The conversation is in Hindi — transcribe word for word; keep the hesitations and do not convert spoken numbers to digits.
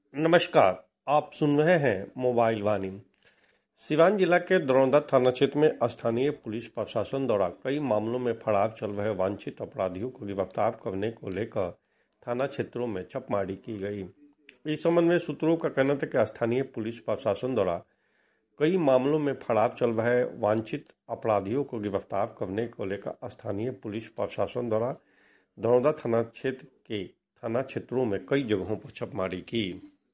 नमस्कार। आप सुन रहे हैं मोबाइल वाणी। सिवान जिला के दरौंदा थाना क्षेत्र में स्थानीय पुलिस प्रशासन द्वारा कई मामलों में फरार चल रहे वांछित अपराधियों को गिरफ्तार करने को लेकर थाना क्षेत्रों में छापेमारी की गई। इस संबंध में सूत्रों का कहना था कि स्थानीय पुलिस प्रशासन द्वारा कई मामलों में फरार चल रहे वांछित अपराधियों को गिरफ्तार करने को लेकर स्थानीय पुलिस प्रशासन द्वारा दरौंदा थाना क्षेत्र के थाना क्षेत्रों में कई जगहों पर छापेमारी की।